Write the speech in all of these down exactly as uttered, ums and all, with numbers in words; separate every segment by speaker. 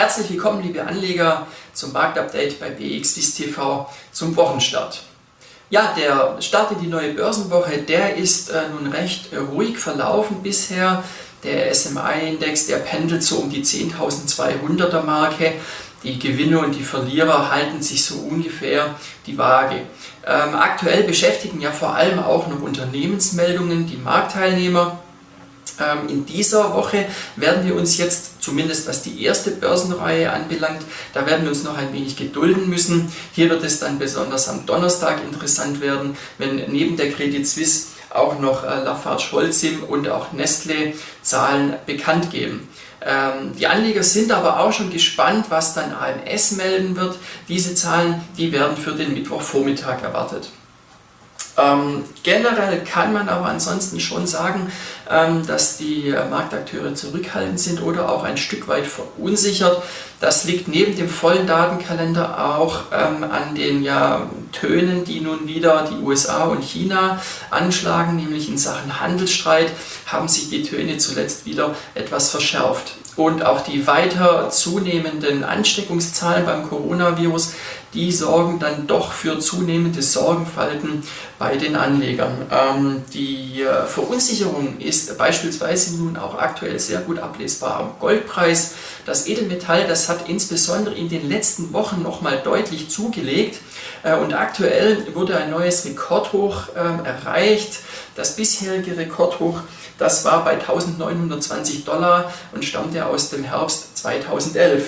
Speaker 1: Herzlich willkommen, liebe Anleger, zum Marktupdate bei B X W I S T V zum Wochenstart. Ja, der Start in die neue Börsenwoche, der ist äh, nun recht äh, ruhig verlaufen bisher. Der S M I-Index, der pendelt so um die zehntausendzweihunderter Marke. Die Gewinner und die Verlierer halten sich so ungefähr die Waage. Ähm, aktuell beschäftigen ja vor allem auch noch Unternehmensmeldungen die Marktteilnehmer. Ähm, in dieser Woche werden wir uns jetzt, zumindest was die erste Börsenreihe anbelangt, da werden wir uns noch ein wenig gedulden müssen. Hier wird es dann besonders am Donnerstag interessant werden, wenn neben der Credit Suisse auch noch äh, Lafarge-Holcim und auch Nestlé Zahlen bekannt geben. Ähm, die Anleger sind aber auch schon gespannt, was dann A M S melden wird. Diese Zahlen, die werden für den Mittwochvormittag erwartet. Ähm, generell kann man aber ansonsten schon sagen, ähm, dass die äh, Marktakteure zurückhaltend sind oder auch ein Stück weit verunsichert. Das liegt neben dem vollen Datenkalender auch ähm, an den ja, Tönen, die nun wieder die U S A und China anschlagen, nämlich in Sachen Handelsstreit haben sich die Töne zuletzt wieder etwas verschärft. Und auch die weiter zunehmenden Ansteckungszahlen beim Coronavirus, die sorgen dann doch für zunehmende Sorgenfalten bei den Anlegern. Ähm, die äh, Verunsicherung ist beispielsweise nun auch aktuell sehr gut ablesbar am Goldpreis. Das Edelmetall, das hat insbesondere in den letzten Wochen nochmal deutlich zugelegt äh, und aktuell wurde ein neues Rekordhoch äh, erreicht. Das bisherige Rekordhoch, das war bei eintausendneunhundertzwanzig Dollar und stammte aus dem Herbst zweitausendelf.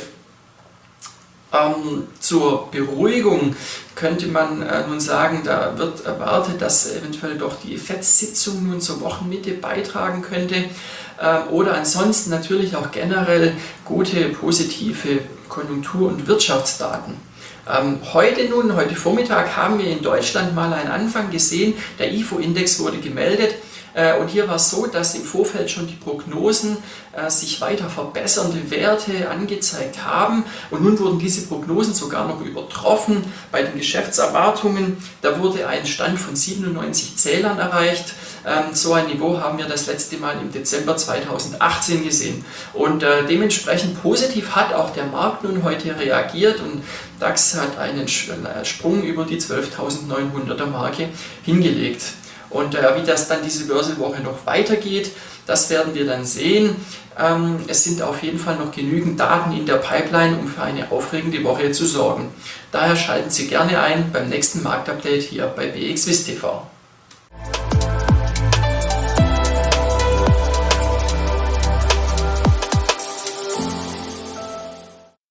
Speaker 1: Ähm, zur Beruhigung könnte man äh, nun sagen, da wird erwartet, dass eventuell doch die F E D-Sitzung nun zur Wochenmitte beitragen könnte äh, oder ansonsten natürlich auch generell gute, positive Konjunktur- und Wirtschaftsdaten. Ähm, heute nun, heute Vormittag haben wir in Deutschland mal einen Anfang gesehen, der I F O-Index wurde gemeldet. Und hier war es so, dass im Vorfeld schon die Prognosen äh, sich weiter verbessernde Werte angezeigt haben und nun wurden diese Prognosen sogar noch übertroffen bei den Geschäftserwartungen. Da wurde ein Stand von siebenundneunzig Zählern erreicht. Ähm, so ein Niveau haben wir das letzte Mal im Dezember zweitausendachtzehn gesehen. Und äh, dementsprechend positiv hat auch der Markt nun heute reagiert und DAX hat einen Sprung über die zwölftausendneunhunderter Marke hingelegt. Und äh, wie das dann diese Börsenwoche noch weitergeht, das werden wir dann sehen. Ähm, es sind auf jeden Fall noch genügend Daten in der Pipeline, um für eine aufregende Woche zu sorgen. Daher schalten Sie gerne ein beim nächsten Marktupdate hier bei B X W I S T V.